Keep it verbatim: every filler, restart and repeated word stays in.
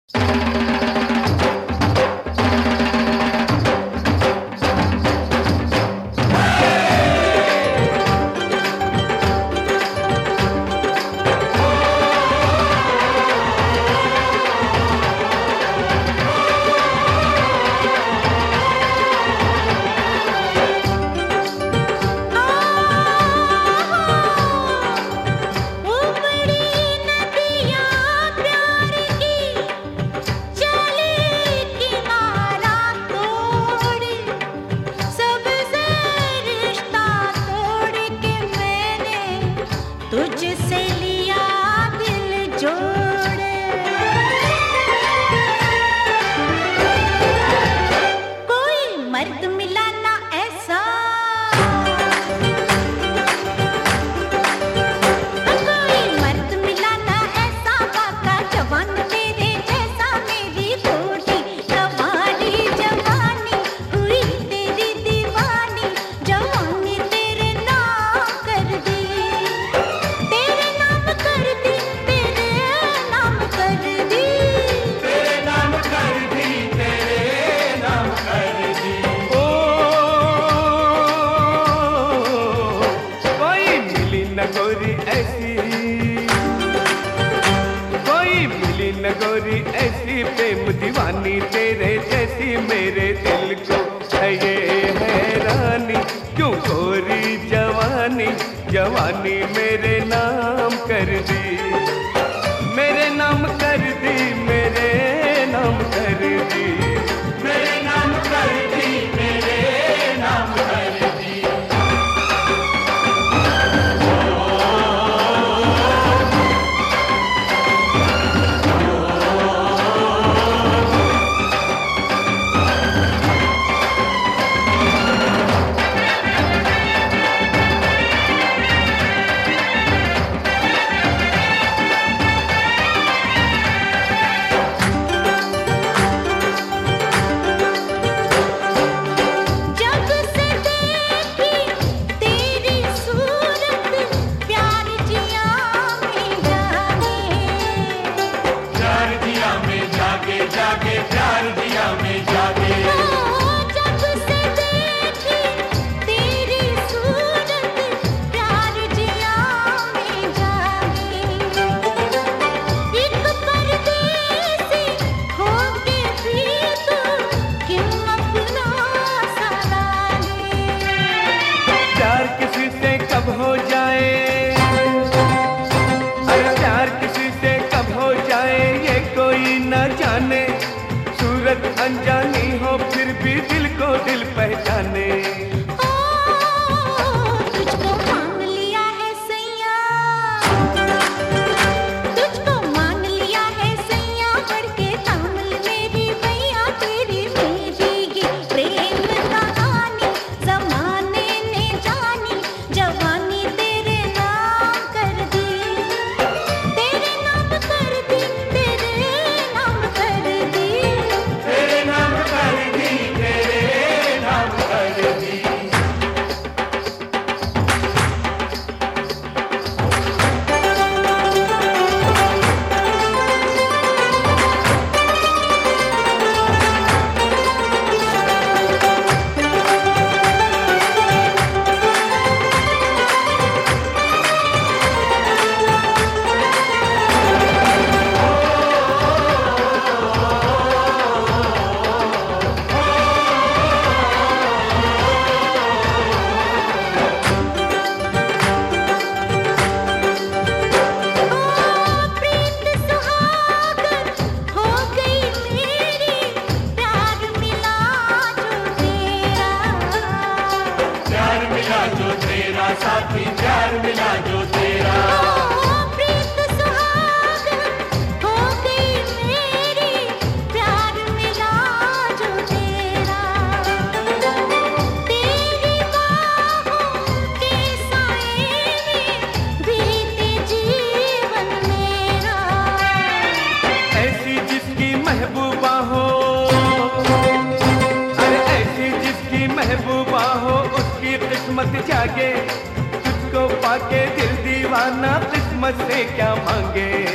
तुझसे लिया दिल जोड़, कोई मर्द मिला ना ऐसा, कोई मर्द मिला ना ऐसा, बाका जवान तेरे जैसा। मेरी थोड़ी जवानी जवानी हुई तेरी दीवानी, जवानी तेरे नाम कर दी, तेरे नाम कर दी, तेरे नाम कर दी, तेरे नाम कर दी, तेरे नाम कर दी। ओ कोई मिली न गोरी ऐसी, कोई मिली न गोरी ऐसी, प्रेम दीवानी तेरे जैसी। मेरे दिल को है ये हैरानी, क्यों गोरी जवानी जवानी मेरे नाम कर दी, मेरे नाम कर दी, मेरे नाम कर दी, मेरे नाम कर दी, मेरे नाम कर दी। जब से देखी तेरी सूरत, प्यार जिया में जागे, प्यार दिया में जागे जागे, प्यार दिया में जागे। जब से देखी तेरी सूरत, प्यार जिया में जागे, एक परदेसी होके भी तू क्यों अपना सा लागे। प्यार किसी से कब हो जाए, अरे प्यार किसी से कब हो जाए ये कोई न जाने। सूरत अनजानी हो फिर भी दिल को दिल पहचाने। ओ, तुझको मान लिया है सैया, तुझको मान लिया है सैया, बढ़ के थाम ले मेरी भैया। तेरी मेरी ये प्रेम कहानी जमाने ने जानी, जवानी तेरे नाम कर दी, तेरे नाम कर दी, तेरे नाम कर दी, तेरे नाम कर दी, तेरे नाम कर दी। प्रीत सुहागन हो गई मेरी, प्यार मिला जो तेरा, प्यार मिला जो तेरा साथी, प्यार मिला जो तेरा। प्रीत सुहागन हो गई मेरी, प्यार मिला जो तेरा, तेरी बाहों के साए में बीते जीवन मेरा। ऐसी जिसकी महबूबा हो, अरे ऐसी जिसकी महबूबा हो, उसकी किस्मत जागे। तुझको पाके दिल दीवाना किस्मत से क्या मांगे।